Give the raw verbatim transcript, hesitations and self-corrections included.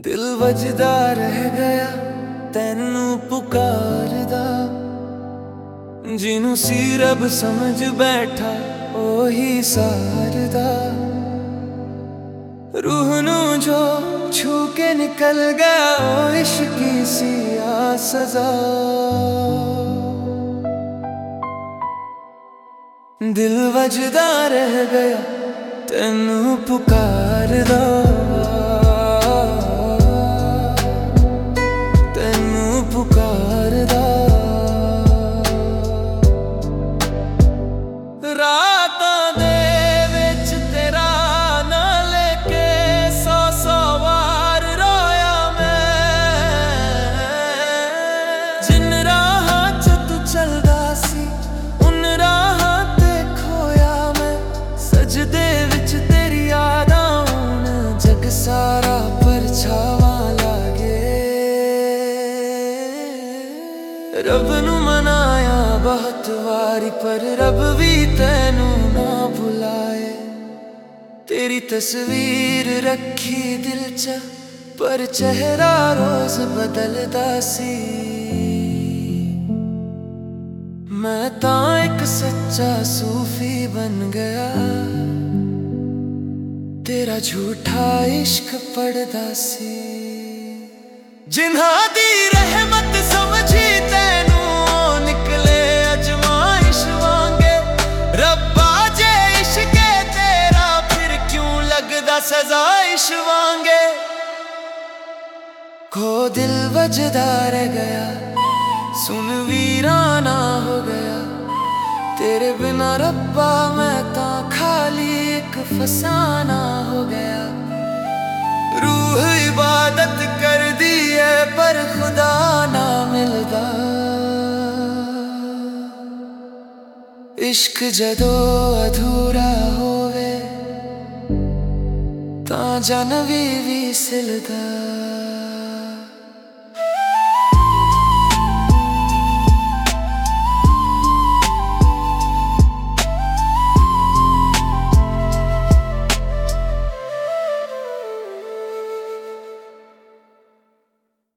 दिल वजदा रह गया तैनू पुकारदा, जिनू सी रब समझ बैठा ओही सारदा। रूह नू जो छू के निकल गया ओ इश्की सी आ सजा। दिल वजदा रह गया तैनू पुकारदा, तैनू पुकारदा। रातां दे विच तेरा ना लेके सौ सौ वार रोया मैं। जिन राहां च तू चलदा सी उन राहां ते खोया मैं। सजदे विच तेरी यादां हुण जग सारा परछावां लागे। रब नू मनाया बहुत वारी पर रब भी तैनू ना भुलाए। तेरी तस्वीर रखी दिल च पर चेहरा रोज बदलदा सी। मैं तां एक सच्चा सूफी बन गया, तेरा झूठा इश्क पढ़दा सी। जिन्हां दी रहमत समझी तैनू निकले अजमाइश वांगे। रब्बा जे इश्क तेरा फिर क्यों लगदा सजाइश वांगे। खो दिल वजदा रह गया सुन वीराना हो गया। तेरे बिना रब्बा मैं तां खाली एक फसाना हो गया। रूह इबादत कर दी है पर खुदा ना मिलदा। इश्क जदों अधूरा होवे तां जन वी वी सिलदा।